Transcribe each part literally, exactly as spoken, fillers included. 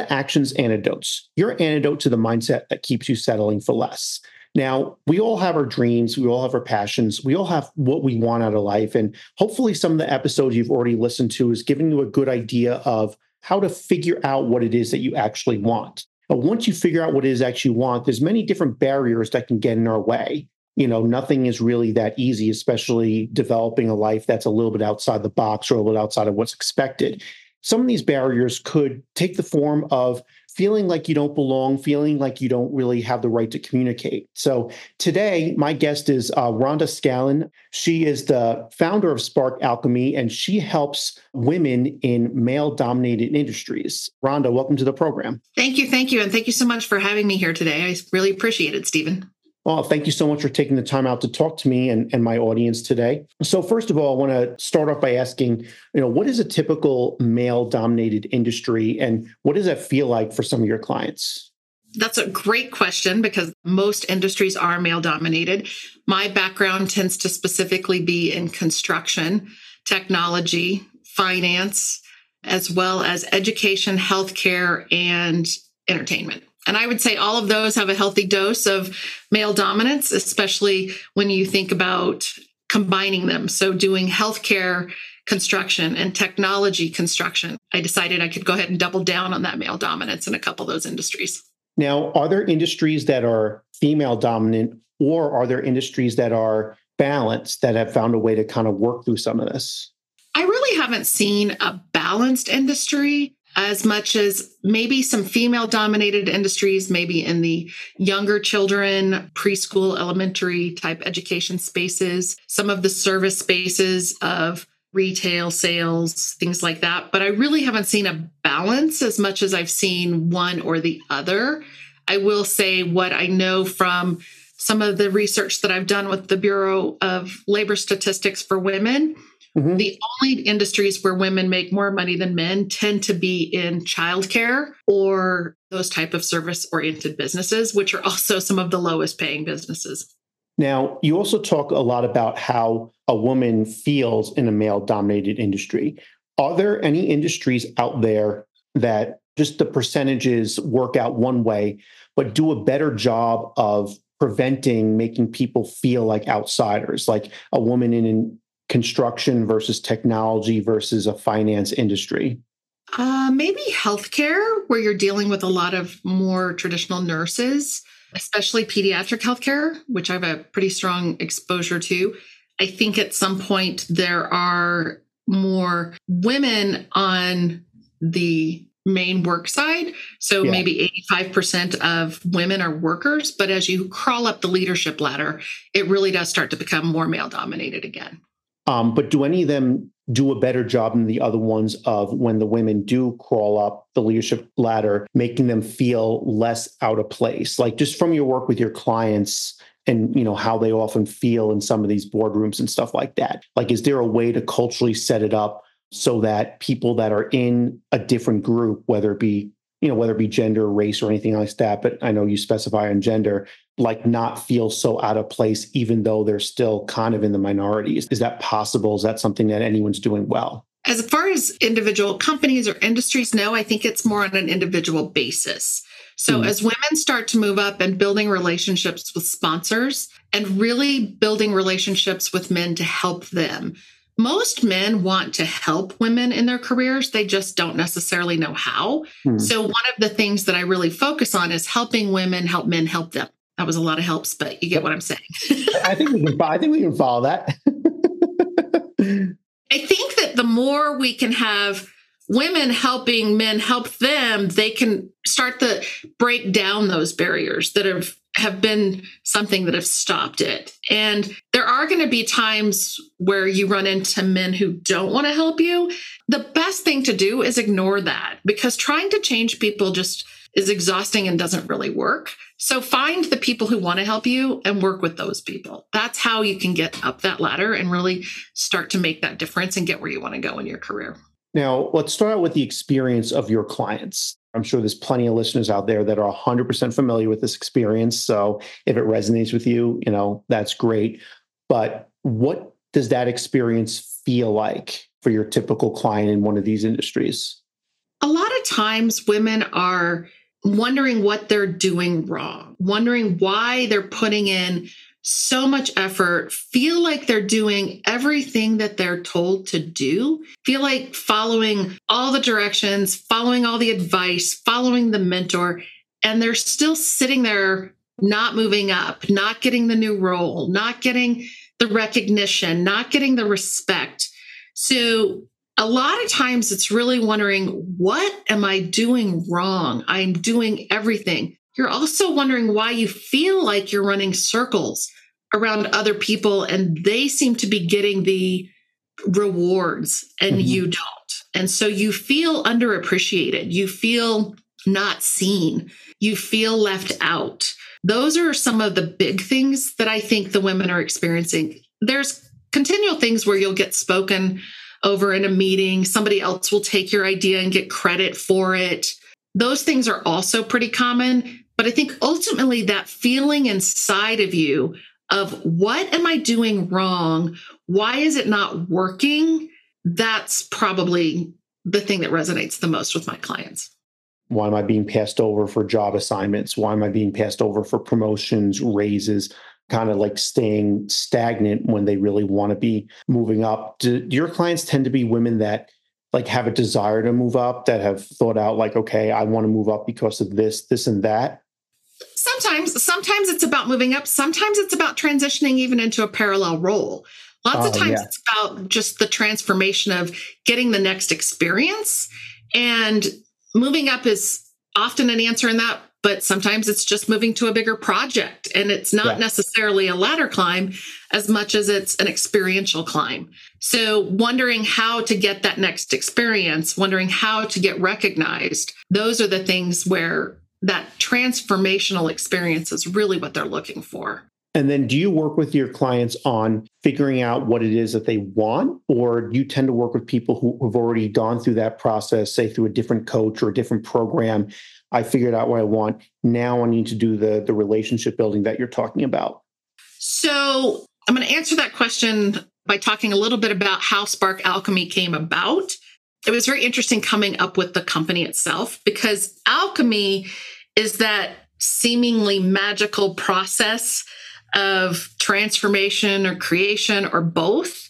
about actions antidotes. Your antidote to the mindset that keeps you settling for less. Now, we all have our dreams. We all have our passions. We all have what we want out of life. And hopefully some of the episodes you've already listened to is giving you a good idea of how to figure out what it is that you actually want. But once you figure out what it is that you want, there's many different barriers that can get in our way. You know, nothing is really that easy, especially developing a life that's a little bit outside the box or a little outside of what's expected. Some of these barriers could take the form of feeling like you don't belong, feeling like you don't really have the right to communicate. So today, my guest is uh, Rhonda Scallon. She is the founder of Spark Alchemy, and she helps women in male-dominated industries. Rhonda, welcome to the program. Thank you, thank you, and thank you so much for having me here today. I really appreciate it, Stephen. Well, thank you so much for taking the time out to talk to me and, and my audience today. So first of all, I want to start off by asking, you know, what is a typical male-dominated industry and what does that feel like for some of your clients? That's a great question because most industries are male-dominated. My background tends to specifically be in construction, technology, finance, as well as education, healthcare, and entertainment. And I would say all of those have a healthy dose of male dominance, especially when you think about combining them. So doing healthcare construction and technology construction, I decided I could go ahead and double down on that male dominance in a couple of those industries. Now, are there industries that are female dominant or are there industries that are balanced that have found a way to kind of work through some of this? I really haven't seen a balanced industry as much as maybe some female-dominated industries, maybe in the younger children, preschool, elementary type education spaces, some of the service spaces of retail sales, things like that. But I really haven't seen a balance as much as I've seen one or the other. I will say what I know from some of the research that I've done with the Bureau of Labor Statistics for Women. Mm-hmm. The only industries where women make more money than men tend to be in childcare or those type of service-oriented businesses, which are also some of the lowest paying businesses. Now, you also talk a lot about how a woman feels in a male-dominated industry. Are there any industries out there that just the percentages work out one way, but do a better job of preventing making people feel like outsiders, like a woman in an construction versus technology versus a finance industry? Uh, maybe healthcare, where you're dealing with a lot of more traditional nurses, especially pediatric healthcare, which I have a pretty strong exposure to. I think at some point there are more women on the main work side. So yeah. Maybe eighty-five percent of women are workers, but as you crawl up the leadership ladder, it really does start to become more male dominated again. Um, but do any of them do a better job than the other ones of when the women do crawl up the leadership ladder, making them feel less out of place? Like just from your work with your clients and, you know, how they often feel in some of these boardrooms and stuff like that. Like, is there a way to culturally set it up so that people that are in a different group, whether it be, you know, whether it be gender, race, or anything like that, but I know you specify on gender, like not feel so out of place, even though they're still kind of in the minorities? Is that possible? Is that something that anyone's doing well? As far as individual companies or industries, no, I think it's more on an individual basis. So mm. as women start to move up and building relationships with sponsors and really building relationships with men to help them, most men want to help women in their careers. They just don't necessarily know how. Hmm. So one of the things that I really focus on is helping women help men help them. That was a lot of helps, but you get what I'm saying. I think we can, I think we can follow that. I think that the more we can have women helping men help them, they can start to break down those barriers that have, have been something that have stopped it. And there are going to be times where you run into men who don't want to help you. The best thing to do is ignore that, because trying to change people just is exhausting and doesn't really work. So find the people who want to help you and work with those people. That's how you can get up that ladder and really start to make that difference and get where you want to go in your career. Now, let's start out with the experience of your clients. I'm sure there's plenty of listeners out there that are one hundred percent familiar with this experience. So if it resonates with you, you know, that's great. But what does that experience feel like for your typical client in one of these industries? A lot of times women are wondering what they're doing wrong, wondering why they're putting in so much effort, feel like they're doing everything that they're told to do, feel like following all the directions, following all the advice, following the mentor, and they're still sitting there not moving up, not getting the new role, not getting the recognition, not getting the respect. So a lot of times it's really wondering, what am I doing wrong? I'm doing everything. You're also wondering why you feel like you're running circles around other people and they seem to be getting the rewards and mm-hmm. you don't. And so you feel underappreciated. You feel not seen. You feel left out. Those are some of the big things that I think the women are experiencing. There's continual things where you'll get spoken over in a meeting. Somebody else will take your idea and get credit for it. Those things are also pretty common. But I think ultimately that feeling inside of you of what am I doing wrong? Why is it not working? That's probably the thing that resonates the most with my clients. Why am I being passed over for job assignments? Why am I being passed over for promotions, raises, kind of like staying stagnant when they really want to be moving up? Do, do your clients tend to be women that like have a desire to move up, that have thought out like, okay, I want to move up because of this, this, and that? Sometimes, sometimes it's about moving up. Sometimes it's about transitioning even into a parallel role. Lots oh, of times yeah. it's about just the transformation of getting the next experience, and moving up is often an answer in that, but sometimes it's just moving to a bigger project, and it's not yeah. necessarily a ladder climb as much as it's an experiential climb. So wondering how to get that next experience, wondering how to get recognized, those are the things where that transformational experience is really what they're looking for. And then do you work with your clients on figuring out what it is that they want, or do you tend to work with people who have already gone through that process, say through a different coach or a different program? I figured out what I want. Now I need to do the, the relationship building that you're talking about. So I'm going to answer that question by talking a little bit about how Spark Alchemy came about. It was very interesting coming up with the company itself, because alchemy is that seemingly magical process of transformation or creation or both.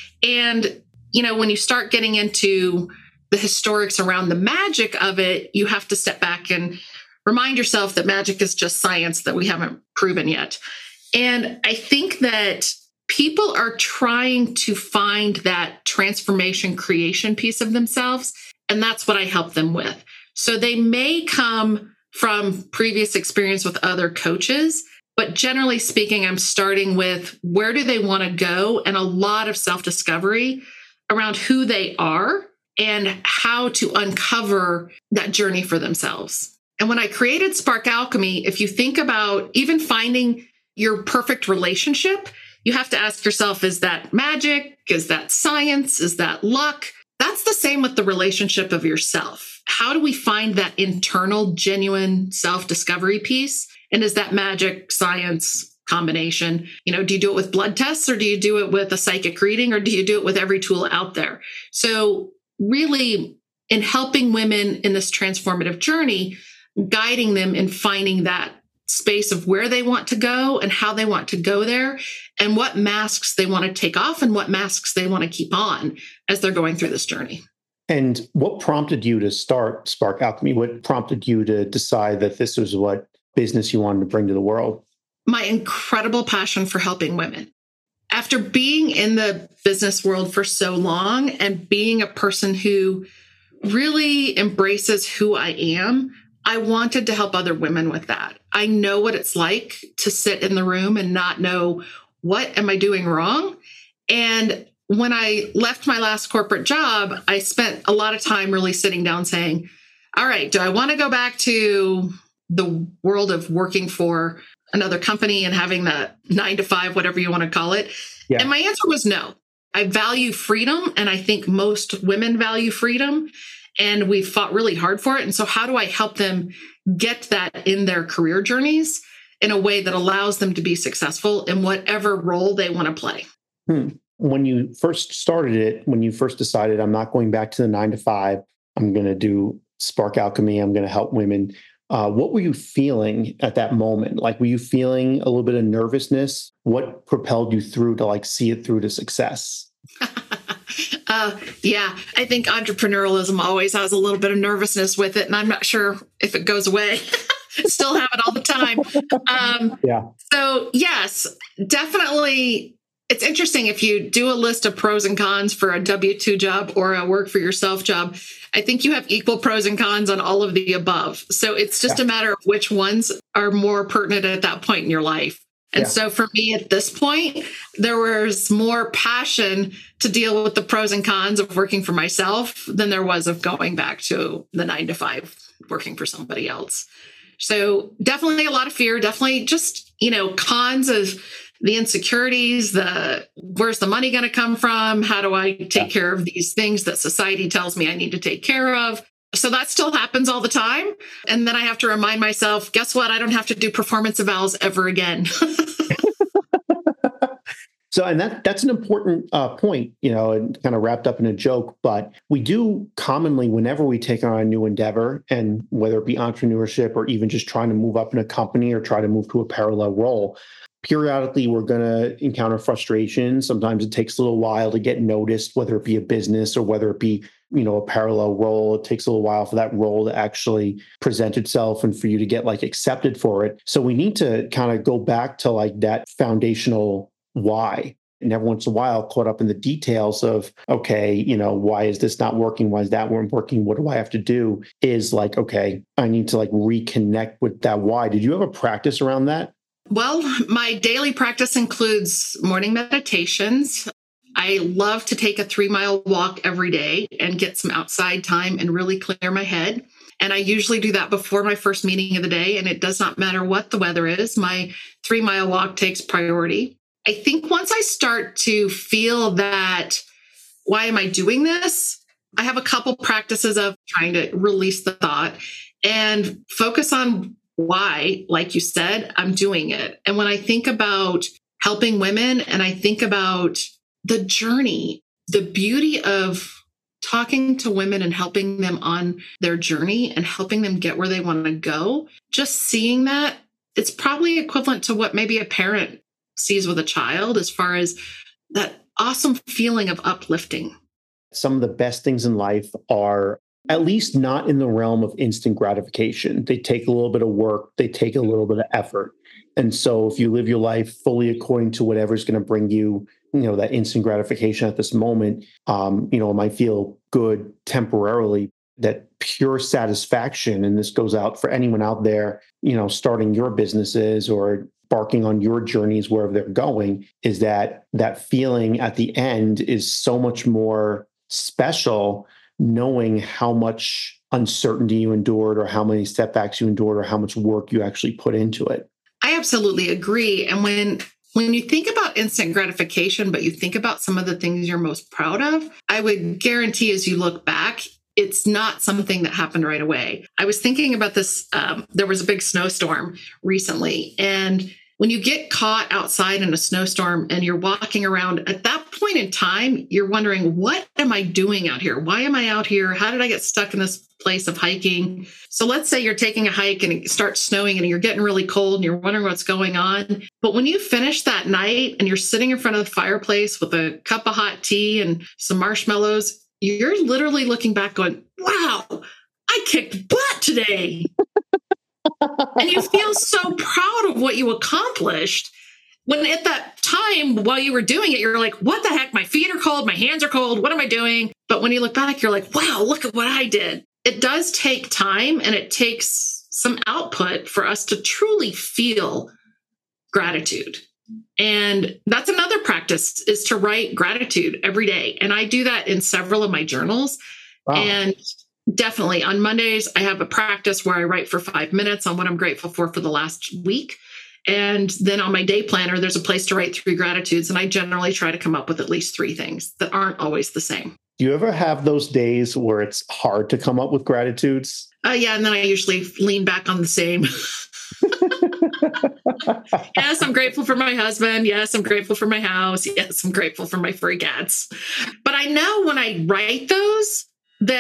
And, you know, when you start getting into the historics around the magic of it, you have to step back and remind yourself that magic is just science that we haven't proven yet. And I think that people are trying to find that transformation creation piece of themselves. And that's what I help them with. So they may come from previous experience with other coaches, but generally speaking, I'm starting with where do they want to go, and a lot of self-discovery around who they are and how to uncover that journey for themselves. And when I created Spark Alchemy, if you think about even finding your perfect relationship, you have to ask yourself, is that magic? Is that science? Is that luck? That's the same with the relationship of yourself. How do we find that internal, genuine self-discovery piece? And is that magic, science combination? You know, do you do it with blood tests, or do you do it with a psychic reading, or do you do it with every tool out there? So really, in helping women in this transformative journey, guiding them in finding that space of where they want to go and how they want to go there, and what masks they want to take off and what masks they want to keep on as they're going through this journey. And what prompted you to start Spark Alchemy? What prompted you to decide that this was what business you wanted to bring to the world? My incredible passion for helping women. After being in the business world for so long and being a person who really embraces who I am, I wanted to help other women with that. I know what it's like to sit in the room and not know, what am I doing wrong? And when I left my last corporate job, I spent a lot of time really sitting down saying, all right, do I want to go back to the world of working for another company and having that nine to five, whatever you want to call it? Yeah. And my answer was no. I value freedom, and I think most women value freedom, and we've fought really hard for it. And so how do I help them get that in their career journeys in a way that allows them to be successful in whatever role they want to play? Hmm. When you first started it, when you first decided, I'm not going back to the nine to five, I'm going to do Spark Alchemy, I'm going to help women. Uh, what were you feeling at that moment? Like, were you feeling a little bit of nervousness? What propelled you through to like see it through to success? uh, yeah, I think entrepreneurialism always has a little bit of nervousness with it, and I'm not sure if it goes away. Still have it all the time. Um, yeah. So yes, definitely. It's interesting if you do a list of pros and cons for a W two job or a work for yourself job. I think you have equal pros and cons on all of the above. So it's just yeah. a matter of which ones are more pertinent at that point in your life. And yeah. so for me at this point, there was more passion to deal with the pros and cons of working for myself than there was of going back to the nine to five working for somebody else. So definitely a lot of fear, definitely just, you know, cons of the insecurities, the where's the money going to come from? How do I take yeah. care of these things that society tells me I need to take care of? So that still happens all the time. And then I have to remind myself, guess what? I don't have to do performance evals ever again. So, and that that's an important uh, point, you know, and kind of wrapped up in a joke, but we do commonly, whenever we take on a new endeavor, and whether it be entrepreneurship or even just trying to move up in a company or try to move to a parallel role, periodically we're going to encounter frustration. Sometimes it takes a little while to get noticed, whether it be a business or whether it be, you know, a parallel role. It takes a little while for that role to actually present itself and for you to get like accepted for it. So we need to kind of go back to like that foundational why. And every once in a while, caught up in the details of, okay, you know, why is this not working? Why is that not working? What do I have to do? Is like, okay, I need to like reconnect with that why. Did you have a practice around that? Well, my daily practice includes morning meditations. I love to take a three mile walk every day and get some outside time and really clear my head. And I usually do that before my first meeting of the day. And it does not matter what the weather is. My three mile walk takes priority. I think once I start to feel that, why am I doing this? I have a couple practices of trying to release the thought and focus on why, like you said, I'm doing it. And when I think about helping women and I think about the journey, the beauty of talking to women and helping them on their journey and helping them get where they want to go, just seeing that, it's probably equivalent to what maybe a parent sees with a child as far as that awesome feeling of uplifting. Some of the best things in life are at least not in the realm of instant gratification. They take a little bit of work. They take a little bit of effort. And so if you live your life fully according to whatever's going to bring you, you know, that instant gratification at this moment, um, you know, it might feel good temporarily. That pure satisfaction, and this goes out for anyone out there, you know, starting your businesses or embarking on your journeys wherever they're going, is that that feeling at the end is so much more special, knowing how much uncertainty you endured or how many setbacks you endured or how much work you actually put into it. I absolutely agree. And when when you think about instant gratification, but you think about some of the things you're most proud of, I would guarantee as you look back, it's not something that happened right away. I was thinking about this. Um, there was a big snowstorm recently. And when you get caught outside in a snowstorm and you're walking around, at that point in time, you're wondering, what am I doing out here? Why am I out here? How did I get stuck in this place of hiking? So let's say you're taking a hike and it starts snowing and you're getting really cold and you're wondering what's going on. But when you finish that night and you're sitting in front of the fireplace with a cup of hot tea and some marshmallows, you're literally looking back going, wow, I kicked butt today. And you feel so proud of what you accomplished. When at that time, while you were doing it, you're like, what the heck? My feet are cold. My hands are cold. What am I doing? But when you look back, you're like, wow, look at what I did. It does take time and it takes some output for us to truly feel gratitude. And that's another practice, is to write gratitude every day. And I do that in several of my journals. Wow. And definitely on Mondays, I have a practice where I write for five minutes on what I'm grateful for for the last week. And then on my day planner, there's a place to write three gratitudes. And I generally try to come up with at least three things that aren't always the same. Do you ever have those days where it's hard to come up with gratitudes? Uh, yeah. And then I usually lean back on the same. Yes, I'm grateful for my husband. Yes, I'm grateful for my house. Yes, I'm grateful for my furry cats. But I know when I write those that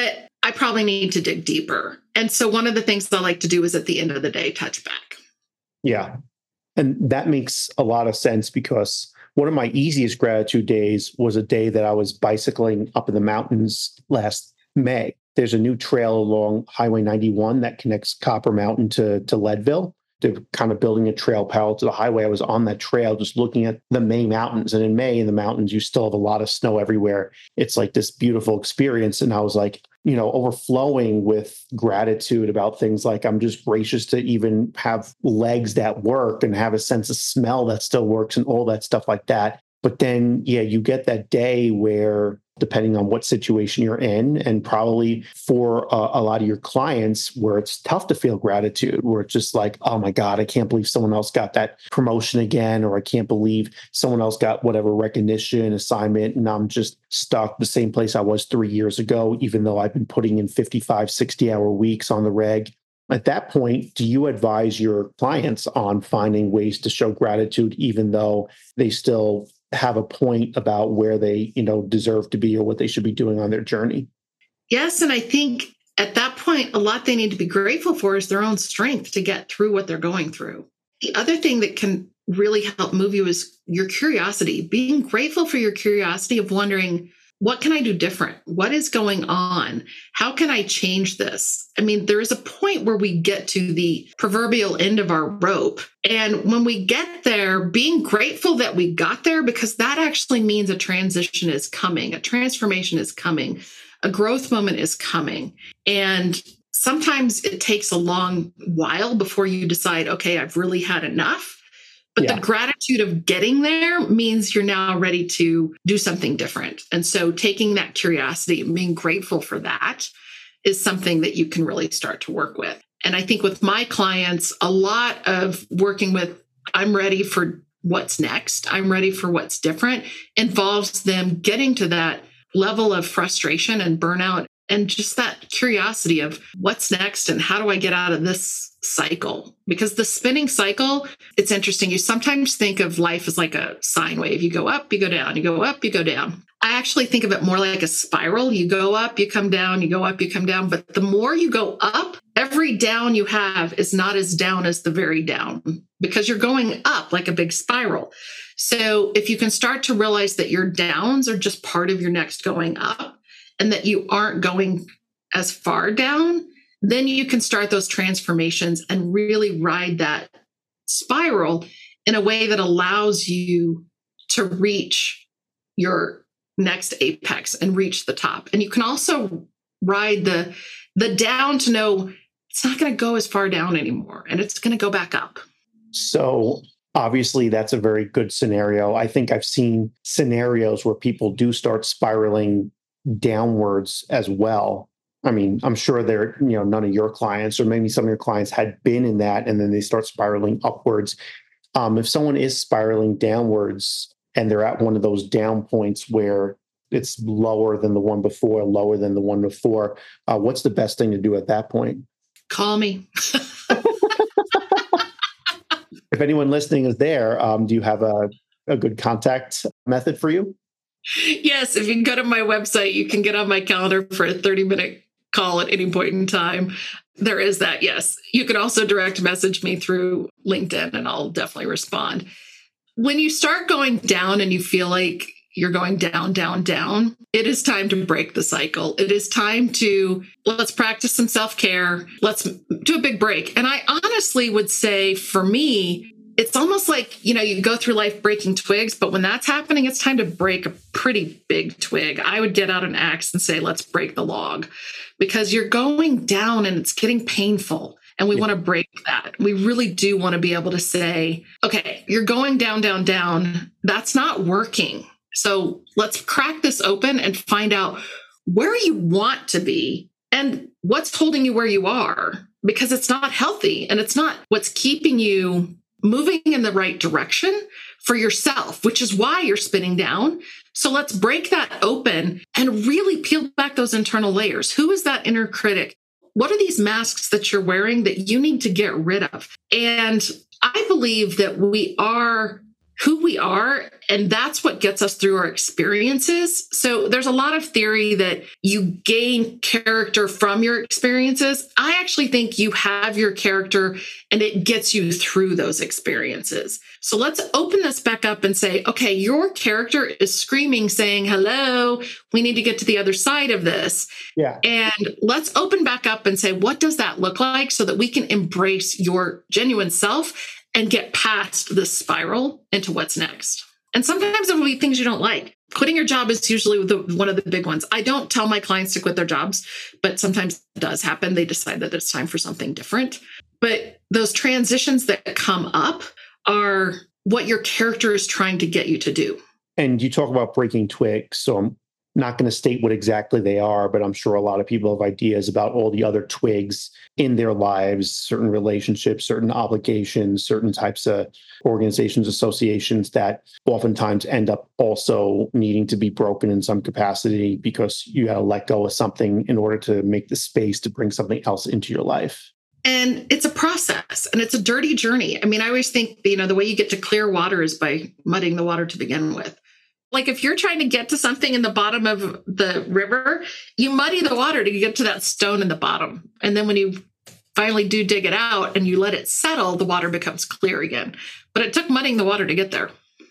I probably need to dig deeper. And so one of the things I like to do is at the end of the day, touch back. Yeah. And that makes a lot of sense because one of my easiest gratitude days was a day that I was bicycling up in the mountains last May. There's a new trail along Highway ninety-one that connects Copper Mountain to, to Leadville. They're kind of building a trail parallel to the highway. I was on that trail just looking at the May mountains. And in May in the mountains, you still have a lot of snow everywhere. It's like this beautiful experience. And I was like, you know, overflowing with gratitude about things like I'm just gracious to even have legs that work and have a sense of smell that still works and all that stuff like that. But then, yeah, you get that day where, depending on what situation you're in, and probably for uh, a lot of your clients, where it's tough to feel gratitude, where it's just like, oh my God, I can't believe someone else got that promotion again, or I can't believe someone else got whatever recognition, assignment, and I'm just stuck the same place I was three years ago, even though I've been putting in fifty-five, sixty hour weeks on the reg. At that point, do you advise your clients on finding ways to show gratitude, even though they still have a point about where they, you know, deserve to be or what they should be doing on their journey? Yes. And I think at that point, a lot they need to be grateful for is their own strength to get through what they're going through. The other thing that can really help move you is your curiosity, being grateful for your curiosity of wondering, what can I do different? What is going on? How can I change this? I mean, there is a point where we get to the proverbial end of our rope. And when we get there, being grateful that we got there, because that actually means a transition is coming, a transformation is coming, a growth moment is coming. And sometimes it takes a long while before you decide, okay, I've really had enough. But yeah. The gratitude of getting there means you're now ready to do something different. And so taking that curiosity and being grateful for that is something that you can really start to work with. And I think with my clients, a lot of working with, I'm ready for what's next, I'm ready for what's different, involves them getting to that level of frustration and burnout and just that curiosity of what's next and how do I get out of this cycle? Because the spinning cycle, it's interesting. You sometimes think of life as like a sine wave. You go up, you go down, you go up, you go down. I actually think of it more like a spiral. You go up, you come down, you go up, you come down. But the more you go up, every down you have is not as down as the very down because you're going up like a big spiral. So if you can start to realize that your downs are just part of your next going up and that you aren't going as far down, then you can start those transformations and really ride that spiral in a way that allows you to reach your next apex and reach the top. And you can also ride the, the down to know it's not going to go as far down anymore and it's going to go back up. So obviously that's a very good scenario. I think I've seen scenarios where people do start spiraling downwards as well. I mean, I'm sure they're, you know, none of your clients or maybe some of your clients had been in that and then they start spiraling upwards. Um, if someone is spiraling downwards and they're at one of those down points where it's lower than the one before, lower than the one before, uh, what's the best thing to do at that point? Call me. If anyone listening is there, um, do you have a, a good contact method for you? Yes. If you can go to my website, you can get on my calendar for a thirty minute call at any point in time. There is that. Yes. You can also direct message me through LinkedIn and I'll definitely respond. When you start going down and you feel like you're going down, down, down, it is time to break the cycle. It is time to let's practice some self-care. Let's do a big break. And I honestly would say for me, it's almost like, you know, you go through life breaking twigs, but when that's happening, it's time to break a pretty big twig. I would get out an axe and say, let's break the log because you're going down and it's getting painful. And we yeah. want to break that. We really do want to be able to say, okay, you're going down, down, down. That's not working. So let's crack this open and find out where you want to be and what's holding you where you are, because it's not healthy and it's not what's keeping you moving in the right direction for yourself, which is why you're spinning down. So let's break that open and really peel back those internal layers. Who is that inner critic? What are these masks that you're wearing that you need to get rid of? And I believe that we are who we are, and that's what gets us through our experiences. So there's a lot of theory that you gain character from your experiences. I actually think you have your character and it gets you through those experiences. So let's open this back up and say, okay, your character is screaming, saying, hello, we need to get to the other side of this. Yeah. And let's open back up and say, what does that look like so that we can embrace your genuine self and get past the spiral into what's next. And sometimes it will be things you don't like. Quitting your job is usually the, one of the big ones. I don't tell my clients to quit their jobs, but sometimes it does happen. They decide that it's time for something different. But those transitions that come up are what your character is trying to get you to do. And you talk about breaking twigs. So I'm not going to state what exactly they are, but I'm sure a lot of people have ideas about all the other twigs in their lives, certain relationships, certain obligations, certain types of organizations, associations that oftentimes end up also needing to be broken in some capacity because you got to let go of something in order to make the space to bring something else into your life. And it's a process and it's a dirty journey. I mean, I always think, you know, the way you get to clear water is by muddying the water to begin with. Like if you're trying to get to something in the bottom of the river, you muddy the water to get to that stone in the bottom. And then when you finally do dig it out and you let it settle, the water becomes clear again. But it took muddying the water to get there.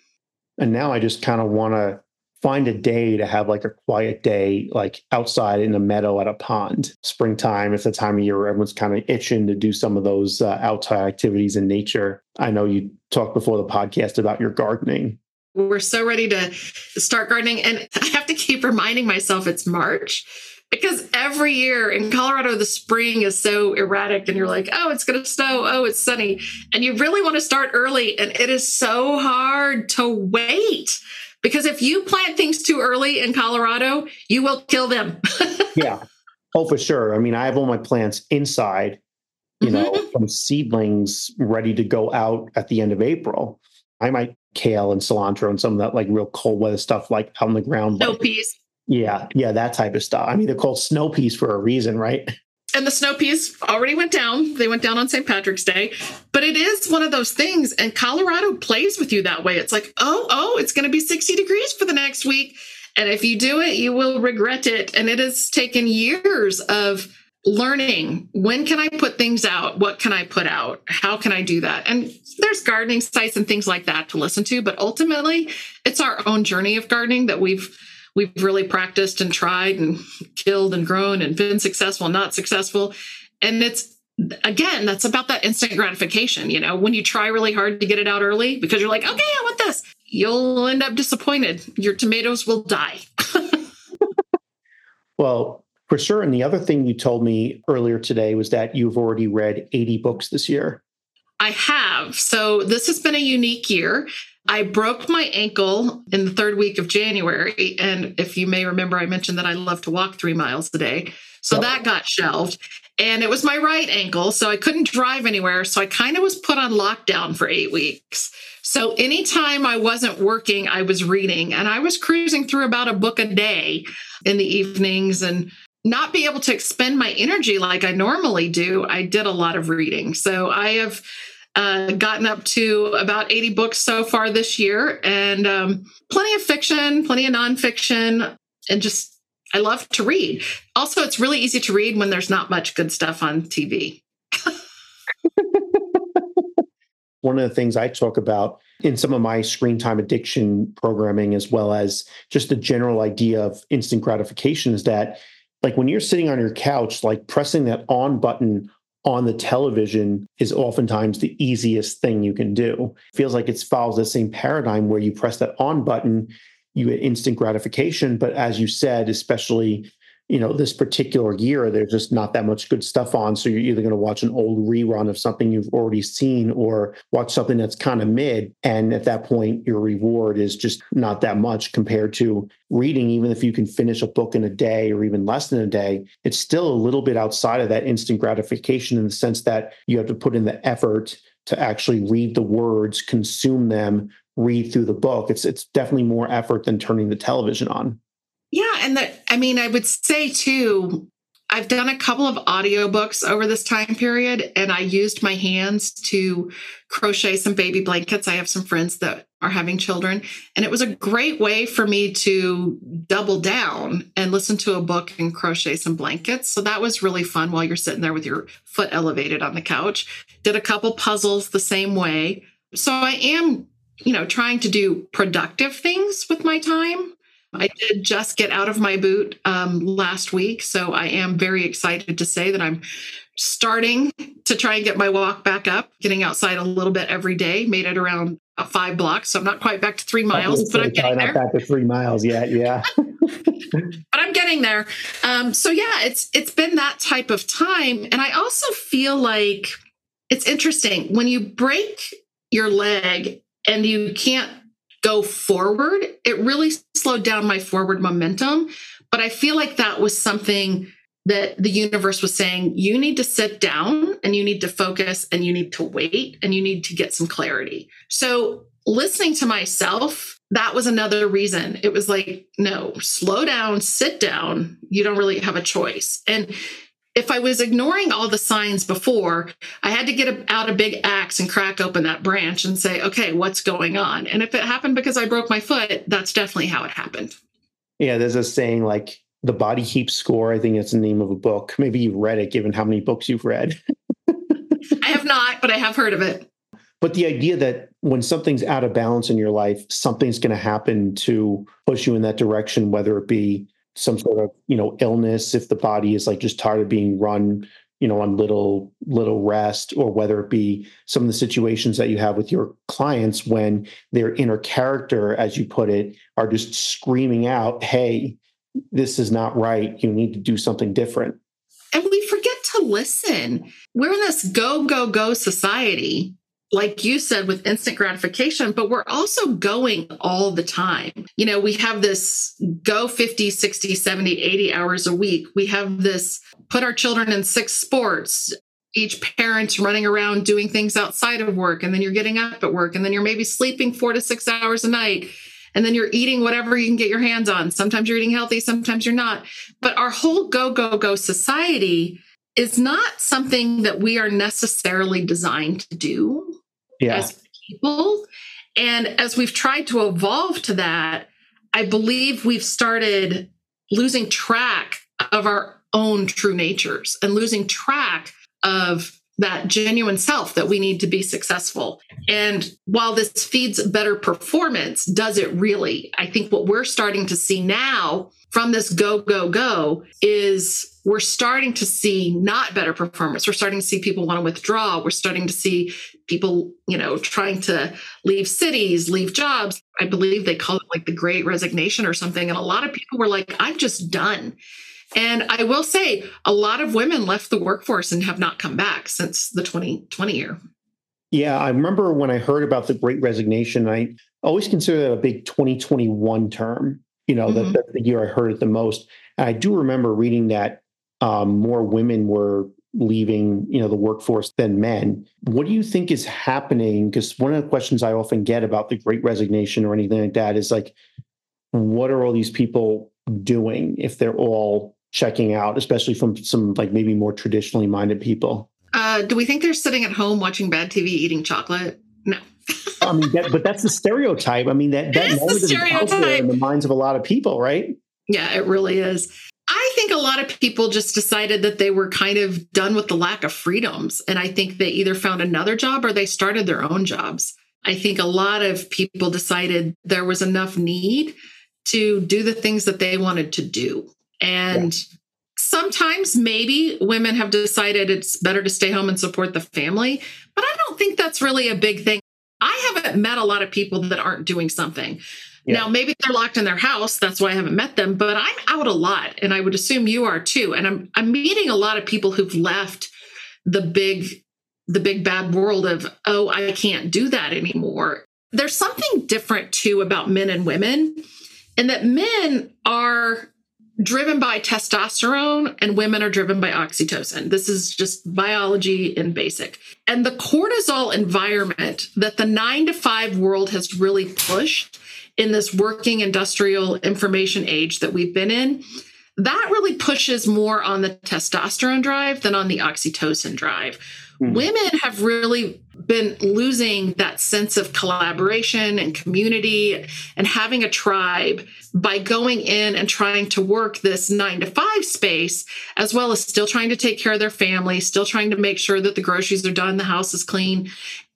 And now I just kind of want to find a day to have like a quiet day, like outside in a meadow at a pond. Springtime, it's the time of year where everyone's kind of itching to do some of those uh, outside activities in nature. I know you talked before the podcast about your gardening. We're so ready to start gardening. And I have to keep reminding myself it's March because every year in Colorado, the spring is so erratic and you're like, oh, it's going to snow. Oh, it's sunny. And you really want to start early. And it is so hard to wait because if you plant things too early in Colorado, you will kill them. Yeah. Oh, for sure. I mean, I have all my plants inside, you mm-hmm. know, from seedlings ready to go out at the end of April. I might kale and cilantro and some of that like real cold weather stuff like out on the ground. Snow peas. Yeah. Yeah. That type of stuff. I mean, they're called snow peas for a reason, right? And the snow peas already went down. They went down on Saint Patrick's Day. But it is one of those things. And Colorado plays with you that way. It's like, oh, oh, it's going to be sixty degrees for the next week. And if you do it, you will regret it. And it has taken years of learning. When can I put things out? What can I put out? How can I do that? And there's gardening sites and things like that to listen to. But ultimately, it's our own journey of gardening that we've we've really practiced and tried and killed and grown and been successful, not successful. And it's, again, that's about that instant gratification. You know, when you try really hard to get it out early because you're like, okay, I want this, you'll end up disappointed. Your tomatoes will die. Well, for sure. And the other thing you told me earlier today was that you've already read eighty books this year. I have. So this has been a unique year. I broke my ankle in the third week of January. And if you may remember, I mentioned that I love to walk three miles a day. So yep. that got shelved. And it was my right ankle. So I couldn't drive anywhere. So I kind of was put on lockdown for eight weeks. So anytime I wasn't working, I was reading. And I was cruising through about a book a day in the evenings and not be able to expend my energy like I normally do. I did a lot of reading. So I have uh, gotten up to about eighty books so far this year, and um, plenty of fiction, plenty of nonfiction, and just, I love to read. Also, it's really easy to read when there's not much good stuff on T V. One of the things I talk about in some of my screen time addiction programming, as well as just the general idea of instant gratification, is that like when you're sitting on your couch, like pressing that on button on the television is oftentimes the easiest thing you can do. It feels like it follows the same paradigm where you press that on button, you get instant gratification. But as you said, especially, you know, this particular year, there's just not that much good stuff on. So you're either going to watch an old rerun of something you've already seen or watch something that's kind of mid. And at that point, your reward is just not that much compared to reading. Even if you can finish a book in a day or even less than a day, it's still a little bit outside of that instant gratification in the sense that you have to put in the effort to actually read the words, consume them, read through the book. It's, it's definitely more effort than turning the television on. Yeah. And that, I mean, I would say too, I've done a couple of audiobooks over this time period, and I used my hands to crochet some baby blankets. I have some friends that are having children, and it was a great way for me to double down and listen to a book and crochet some blankets. So that was really fun while you're sitting there with your foot elevated on the couch. Did a couple puzzles the same way. So I am, you know, trying to do productive things with my time. I did just get out of my boot um, last week, so I am very excited to say that I'm starting to try and get my walk back up, getting outside a little bit every day, made it around uh, five blocks, so I'm not quite back to three miles, but I'm getting there. Not back to three miles yet, yeah. But I'm getting there. Um, so yeah, it's it's been that type of time, and I also feel like it's interesting when you break your leg and you can't go forward, it really slowed down my forward momentum. But I feel like that was something that the universe was saying, you need to sit down and you need to focus and you need to wait and you need to get some clarity. So listening to myself, that was another reason. It was like, no, slow down, sit down. You don't really have a choice. And if I was ignoring all the signs before, I had to get a, out a big axe and crack open that branch and say, okay, what's going on? And if it happened because I broke my foot, that's definitely how it happened. Yeah, there's a saying like, the body keeps score. I think it's the name of a book. Maybe you've read it, given how many books you've read. I have not, but I have heard of it. But the idea that when something's out of balance in your life, something's going to happen to push you in that direction, whether it be some sort of, you know, illness, if the body is like just tired of being run, you know, on little, little rest, or whether it be some of the situations that you have with your clients when their inner character, as you put it, are just screaming out, hey, this is not right. You need to do something different. And we forget to listen. We're in this go, go, go society, like you said, with instant gratification, but we're also going all the time. You know, we have this go fifty, sixty, seventy, eighty hours a week. We have this put our children in six sports, each parent's running around doing things outside of work. And then you're getting up at work, and then you're maybe sleeping four to six hours a night. And then you're eating whatever you can get your hands on. Sometimes you're eating healthy, sometimes you're not. But our whole go, go, go society is not something that we are necessarily designed to do yeah. as people. And as we've tried to evolve to that, I believe we've started losing track of our own true natures and losing track of that genuine self that we need to be successful. And while this feeds better performance, does it really? I think what we're starting to see now from this go, go, go is we're starting to see not better performance. We're starting to see people want to withdraw. We're starting to see people, you know, trying to leave cities, leave jobs. I believe they call it like the Great Resignation or something. And a lot of people were like, I'm just done. And I will say a lot of women left the workforce and have not come back since the twenty twenty year. Yeah, I remember when I heard about the Great Resignation, I always consider that a big twenty twenty-one term, you know, mm-hmm. that, that's the year I heard it the most. And I do remember reading that um, more women were leaving, you know, the workforce than men. What do you think is happening? Because one of the questions I often get about the Great Resignation or anything like that is like, what are all these people doing if they're all checking out, especially from some like maybe more traditionally minded people? Uh, do we think they're sitting at home watching bad T V, eating chocolate? No. I mean, that, but that's the stereotype. I mean, that, that is the stereotype in the minds of a lot of people, right? Yeah, it really is. I think a lot of people just decided that they were kind of done with the lack of freedoms. And I think they either found another job or they started their own jobs. I think a lot of people decided there was enough need to do the things that they wanted to do. And yeah. sometimes maybe women have decided it's better to stay home and support the family, but I don't think that's really a big thing. I haven't met a lot of people that aren't doing something. Yeah. Now, maybe they're locked in their house. That's why I haven't met them, but I'm out a lot. And I would assume you are too. And I'm, I'm meeting a lot of people who've left the big, the big bad world of, oh, I can't do that anymore. There's something different too about men and women, and that men are driven by testosterone and women are driven by oxytocin. This is just biology in basic. And the cortisol environment that the nine to five world has really pushed in this working industrial information age that we've been in, that really pushes more on the testosterone drive than on the oxytocin drive. Mm. Women have really been losing that sense of collaboration and community and having a tribe by going in and trying to work this nine to five space, as well as still trying to take care of their family, still trying to make sure that the groceries are done, the house is clean.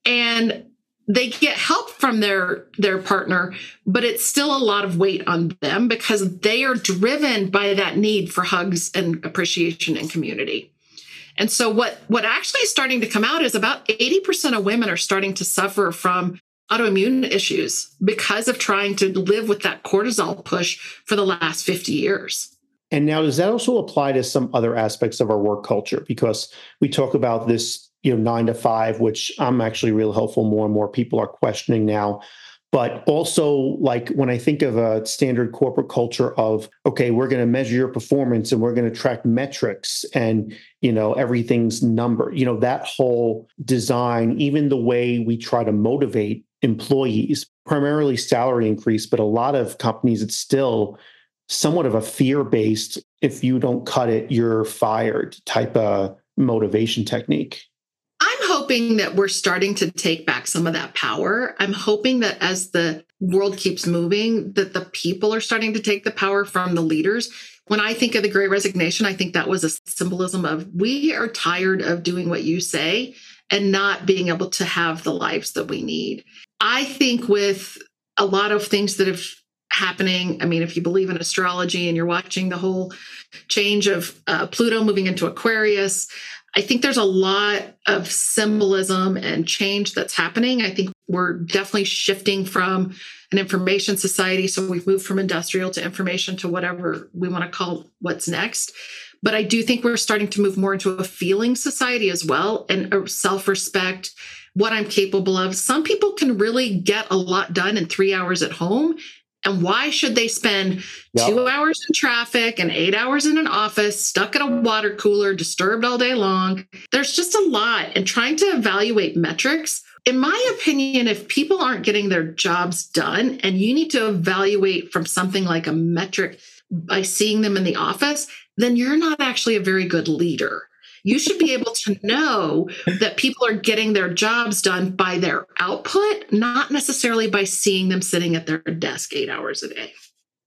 And they get help from their, their partner, but it's still a lot of weight on them because they are driven by that need for hugs and appreciation and community. And so what, what actually is starting to come out is about eighty percent of women are starting to suffer from autoimmune issues because of trying to live with that cortisol push for the last fifty years. And now, does that also apply to some other aspects of our work culture? Because we talk about this, you know, nine to five, which I'm actually really hopeful more and more people are questioning now. But also, like when I think of a standard corporate culture of, okay, we're going to measure your performance and we're going to track metrics and, you know, everything's numbered, you know, that whole design, even the way we try to motivate employees, primarily salary increase, but a lot of companies, it's still somewhat of a fear-based, if you don't cut it, you're fired type of motivation technique. I'm hoping that we're starting to take back some of that power. I'm hoping that as the world keeps moving, that the people are starting to take the power from the leaders. When I think of the Great Resignation, I think that was a symbolism of we are tired of doing what you say and not being able to have the lives that we need. I think with a lot of things that have happening, I mean, if you believe in astrology and you're watching the whole change of uh, Pluto moving into Aquarius, I think there's a lot of symbolism and change that's happening. I think we're definitely shifting from an information society. So we've moved from industrial to information to whatever we want to call what's next. But I do think we're starting to move more into a feeling society as well, and a self-respect, what I'm capable of. Some people can really get a lot done in three hours at home. And why should they spend yep. two hours in traffic and eight hours in an office, stuck in a water cooler, disturbed all day long? There's just a lot. And trying to evaluate metrics, in my opinion, if people aren't getting their jobs done and you need to evaluate from something like a metric by seeing them in the office, then you're not actually a very good leader. You should be able to know that people are getting their jobs done by their output, not necessarily by seeing them sitting at their desk eight hours a day.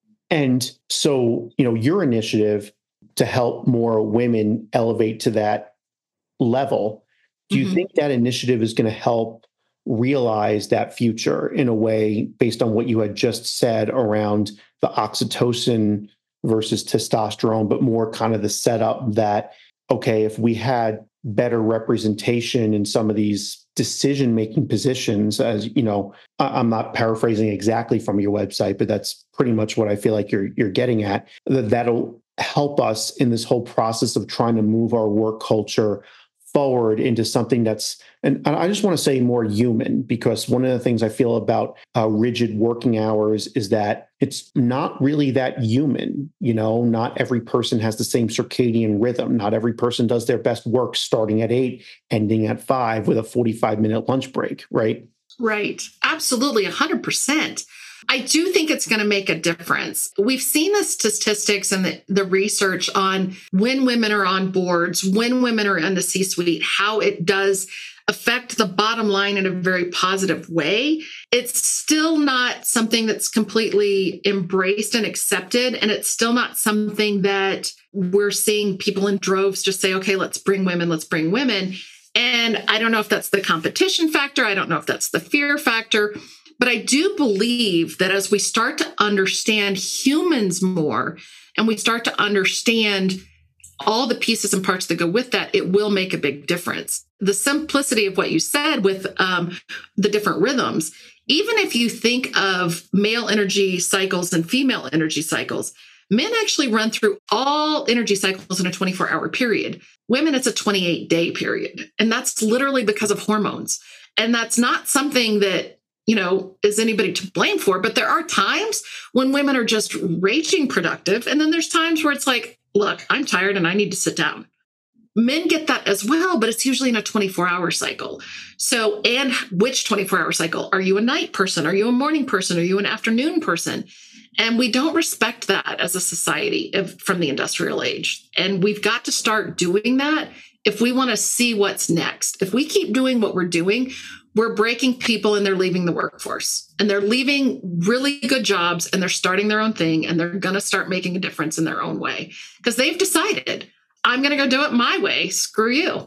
And so, you know, your initiative to help more women elevate to that level, do you mm-hmm. think that initiative is going to help realize that future in a way based on what you had just said around the oxytocin versus testosterone, but more kind of the setup that, okay, if we had better representation in some of these decision-making positions, as you know, I'm not paraphrasing exactly from your website, but that's pretty much what I feel like you're you're getting at, that that'll help us in this whole process of trying to move our work culture forward into something that's, and I just want to say more human, because one of the things I feel about uh, rigid working hours is that it's not really that human. You know, not every person has the same circadian rhythm. Not every person does their best work starting at eight, ending at five with a forty-five minute lunch break, right? Right. Absolutely. one hundred percent. I do think it's going to make a difference. We've seen the statistics and the, the research on when women are on boards, when women are in the C-suite, how it does affect the bottom line in a very positive way. It's still not something that's completely embraced and accepted. And it's still not something that we're seeing people in droves just say, okay, let's bring women, let's bring women. And I don't know if that's the competition factor. I don't know if that's the fear factor. But I do believe that as we start to understand humans more and we start to understand all the pieces and parts that go with that, it will make a big difference. The simplicity of what you said with um, the different rhythms, even if you think of male energy cycles and female energy cycles, men actually run through all energy cycles in a twenty-four hour period. Women, it's a twenty-eight day period. And that's literally because of hormones. And that's not something that, you know, is anybody to blame for, but there are times when women are just raging productive. And then there's times where it's like, look, I'm tired and I need to sit down. Men get that as well, but it's usually in a twenty-four hour cycle. So, and which twenty-four hour cycle? Are you a night person? Are you a morning person? Are you an afternoon person? And we don't respect that as a society if, from the industrial age. And we've got to start doing that if we want to see what's next. If we keep doing what we're doing, we're breaking people and they're leaving the workforce. And they're leaving really good jobs and they're starting their own thing and they're going to start making a difference in their own way because they've decided, I'm going to go do it my way. Screw you.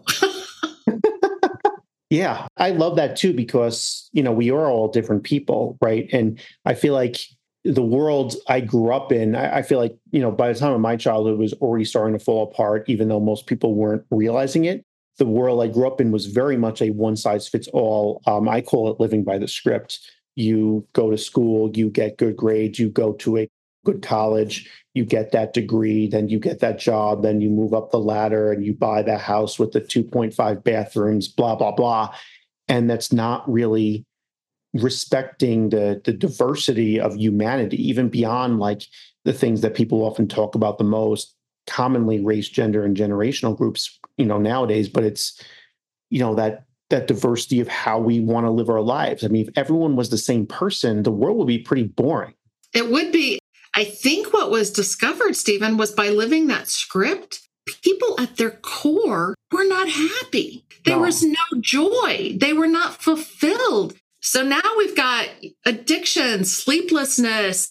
Yeah, I love that too, because, you know, we are all different people, right? And I feel like the world I grew up in, I, I feel like, you know, by the time of my childhood was already starting to fall apart, even though most people weren't realizing it. The world I grew up in was very much a one size fits all. Um, I call it living by the script. You go to school, you get good grades, you go to a good college, you get that degree, then you get that job, then you move up the ladder and you buy that house with the two point five bathrooms, blah, blah, blah. And that's not really respecting the, the diversity of humanity, even beyond like the things that people often talk about the most, commonly race, gender, and generational groups, you know, nowadays. But it's, you know, that that diversity of how we want to live our lives. I mean, if everyone was the same person, the world would be pretty boring. It would be. I think what was discovered, Stephen, was by living that script, people at their core were not happy. There No. was no joy. They were not fulfilled. So now we've got addiction, sleeplessness,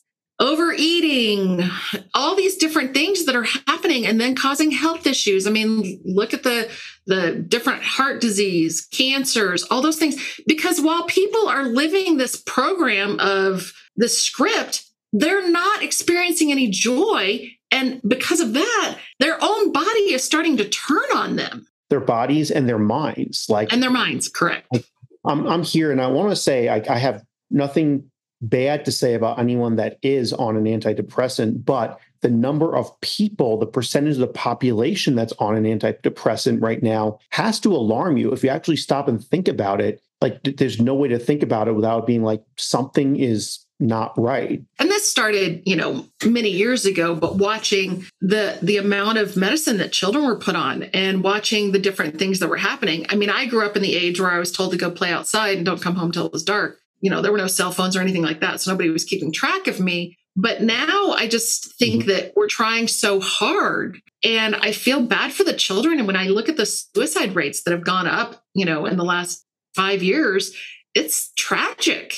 overeating, all these different things that are happening and then causing health issues. I mean, look at the, the different heart disease, cancers, all those things. Because while people are living this program of the script, they're not experiencing any joy. And because of that, their own body is starting to turn on them. Their bodies and their minds. Like, and their minds, correct. I'm, I'm here and I want to say I, I have nothing bad to say about anyone that is on an antidepressant, but the number of people, the percentage of the population that's on an antidepressant right now has to alarm you. If you actually stop and think about it, like there's no way to think about it without being like something is not right. And this started, you know, many years ago, but watching the the amount of medicine that children were put on and watching the different things that were happening. I mean, I grew up in the age where I was told to go play outside and don't come home till it was dark. You know, there were no cell phones or anything like that. So nobody was keeping track of me. But now I just think mm-hmm. that we're trying so hard and I feel bad for the children. And when I look at the suicide rates that have gone up, you know, in the last five years, it's tragic.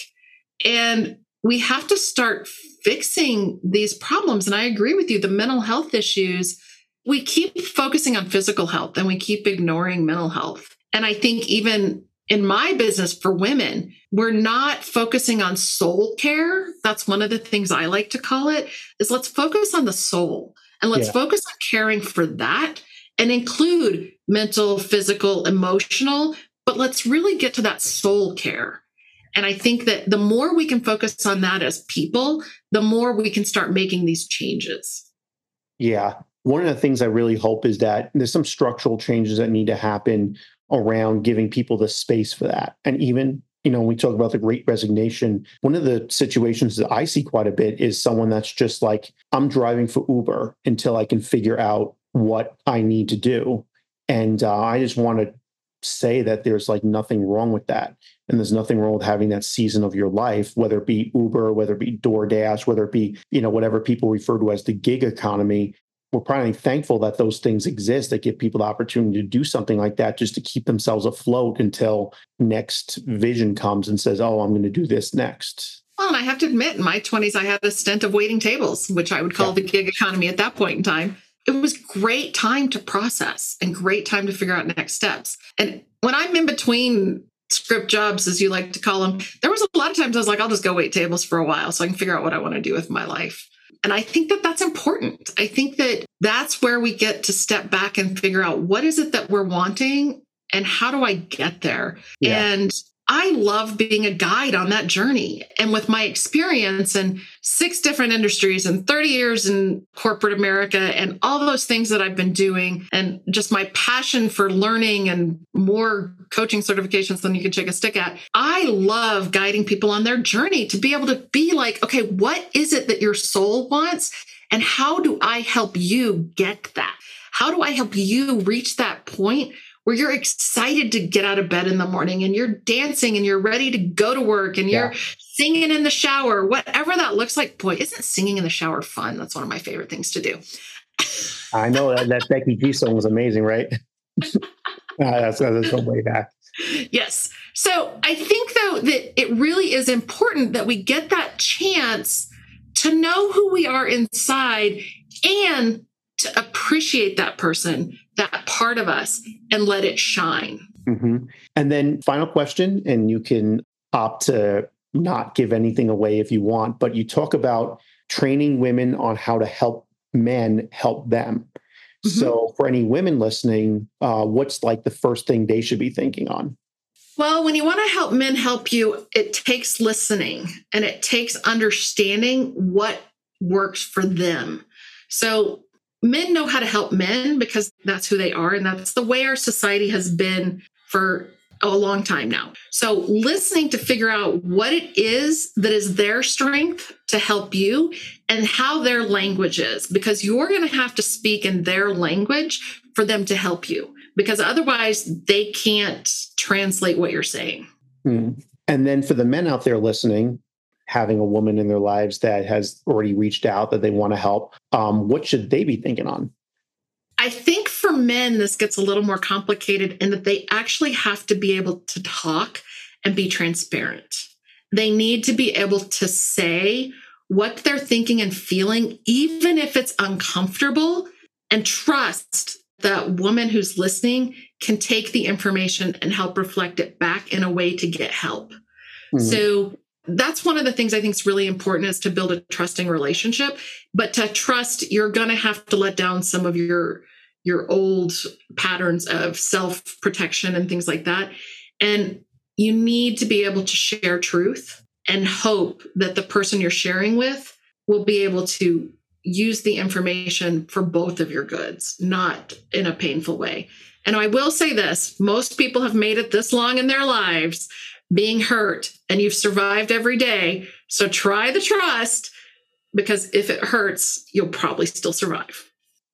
And we have to start fixing these problems. And I agree with you, the mental health issues, we keep focusing on physical health and we keep ignoring mental health. And I think even in my business for women, we're not focusing on soul care. That's one of the things I like to call it, is let's focus on the soul and let's yeah. focus on caring for that and include mental, physical, emotional, but let's really get to that soul care. And I think that the more we can focus on that as people, the more we can start making these changes. Yeah. One of the things I really hope is that there's some structural changes that need to happen around giving people the space for that. And even, you know, when we talk about the Great Resignation, one of the situations that I see quite a bit is someone that's just like, I'm driving for Uber until I can figure out what I need to do. And uh, I just want to say that there's like nothing wrong with that. And there's nothing wrong with having that season of your life, whether it be Uber, whether it be DoorDash, whether it be, you know, whatever people refer to as the gig economy. We're probably thankful that those things exist that give people the opportunity to do something like that just to keep themselves afloat until next vision comes and says, oh, I'm going to do this next. Well, and I have to admit, in my twenties, I had a stint of waiting tables, which I would call yeah. the gig economy at that point in time. It was great time to process and great time to figure out next steps. And when I'm in between script jobs, as you like to call them, there was a lot of times I was like, I'll just go wait tables for a while so I can figure out what I want to do with my life. And I think that that's important. I think that that's where we get to step back and figure out what is it that we're wanting and how do I get there? Yeah. And I love being a guide on that journey. And with my experience in six different industries and thirty years in corporate America and all those things that I've been doing and just my passion for learning and more coaching certifications than you can shake a stick at, I love guiding people on their journey to be able to be like, okay, what is it that your soul wants? And how do I help you get that? How do I help you reach that point where you're excited to get out of bed in the morning and you're dancing and you're ready to go to work and you're Yeah. singing in the shower, whatever that looks like. Boy, isn't singing in the shower fun? That's one of my favorite things to do. I know that, that Becky G song was amazing, right? uh, that's, that's going way back. Yes. So I think, though, that it really is important that we get that chance to know who we are inside and to appreciate that person, that part of us, and let it shine. Mm-hmm. And then final question, and you can opt to not give anything away if you want, but you talk about training women on how to help men help them. Mm-hmm. So for any women listening, uh, what's like the first thing they should be thinking on? Well, when you want to help men help you, it takes listening and it takes understanding what works for them. So men know how to help men because that's who they are. And that's the way our society has been for a long time now. So listening to figure out what it is that is their strength to help you and how their language is, because you're going to have to speak in their language for them to help you, because otherwise they can't translate what you're saying. Mm. And then for the men out there listening, having a woman in their lives that has already reached out that they want to help, um, what should they be thinking on? I think for men, this gets a little more complicated in that they actually have to be able to talk and be transparent. They need to be able to say what they're thinking and feeling, even if it's uncomfortable, and trust that woman who's listening can take the information and help reflect it back in a way to get help. Mm-hmm. So that's one of the things I think is really important, is to build a trusting relationship. But to trust, you're going to have to let down some of your, your old patterns of self-protection and things like that. And you need to be able to share truth and hope that the person you're sharing with will be able to use the information for both of your goods, not in a painful way. And I will say this, most people have made it this long in their lives being hurt, and you've survived every day. So try the trust, because if it hurts, you'll probably still survive.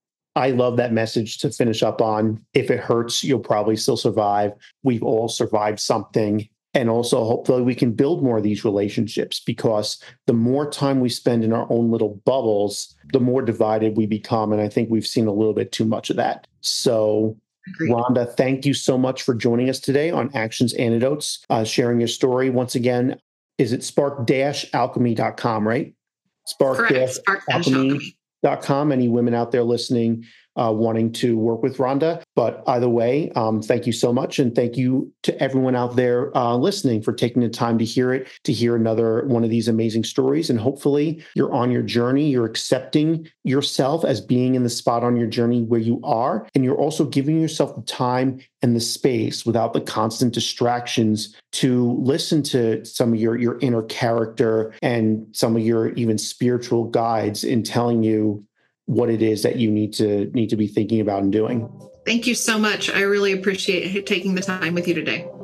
I love that message to finish up on. If it hurts, you'll probably still survive. We've all survived something. And also, hopefully, we can build more of these relationships, because the more time we spend in our own little bubbles, the more divided we become. And I think we've seen a little bit too much of that. So, Agreed. Rhonda, thank you so much for joining us today on Actions Antidotes, uh, sharing your story. Once again, is it spark dash alchemy dot com, right? spark dash alchemy dot com. Any women out there listening uh, wanting to work with Rhonda. But either way, um, thank you so much. And thank you to everyone out there uh, listening for taking the time to hear it, to hear another one of these amazing stories. And hopefully you're on your journey. You're accepting yourself as being in the spot on your journey where you are. And you're also giving yourself the time and the space without the constant distractions to listen to some of your, your inner character and some of your even spiritual guides in telling you what it is that you need to need to be thinking about and doing. Thank you so much. I really appreciate taking the time with you today.